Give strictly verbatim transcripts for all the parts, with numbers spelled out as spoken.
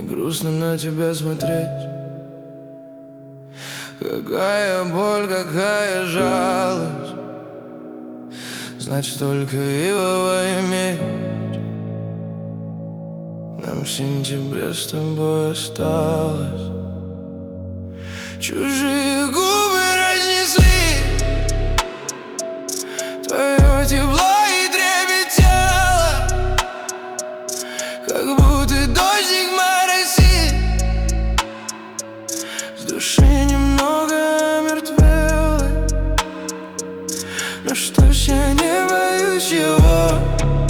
грустно на тебя смотреть. Какая боль, какая жалость, значит только его иметь. Нам в сентябре с тобой осталось. Чужие губы разнесли твое тепло и трепет тела, как будто дождик моросит. С души немного омертвело, но что ж, я не боюсь его.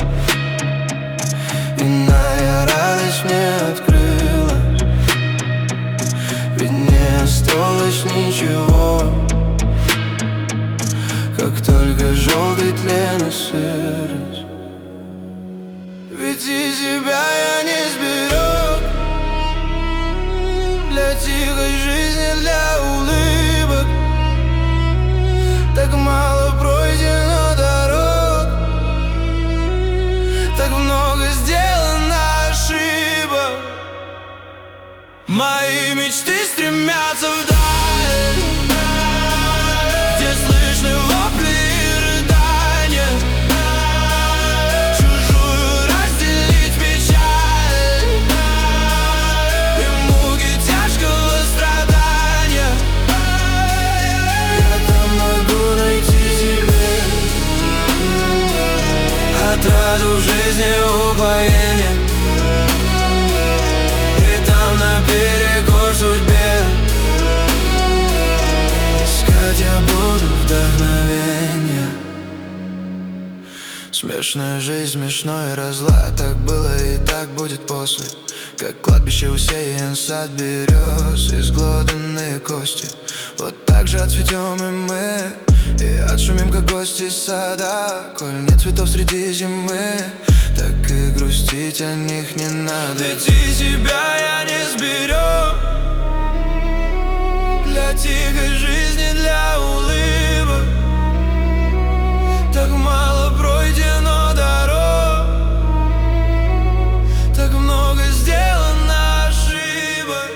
Иная радость мне открылась, ведь не осталось ничего, как только желтый тлен и сырость. Ведь и себя я не сберег для тихой жизни, для улыбок. Так мало пройдено дорог, так много сделано ошибок. Мои мечты стремятся вдаль, где слышны вопли и рыдания. Чужую разделить печаль и муки тяжкого страдания. Я там могу найти себе отраду в жизни, упоение. И там наперекор судьбе искать я буду вдохновение. Смешная жизнь, смешной разлад. Так было и так будет после. Как кладбище усеян сад берез, изглоданные кости. Вот так же отцветем и мы, и отшумим, как гости из сада. Коль нет цветов среди зимы, так и грустить о них не надо. Ведь и себя я не сберег для тихой жизни, для улыбок. Так мало пройдено дорог, так много сделано ошибок.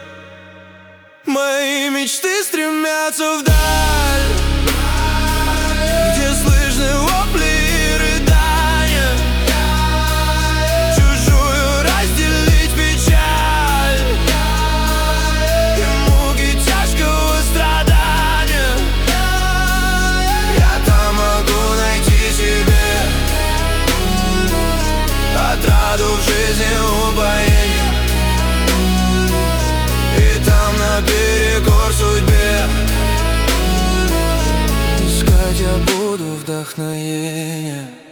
Мои мечты стремятся вдаль, где слышны вопли и рыдания. Чужую разделить печаль и муки тяжкого страдания. Я там могу найти себе отраду в жизни, упоение. И там наперекор судьбе искать я буду вдохновение.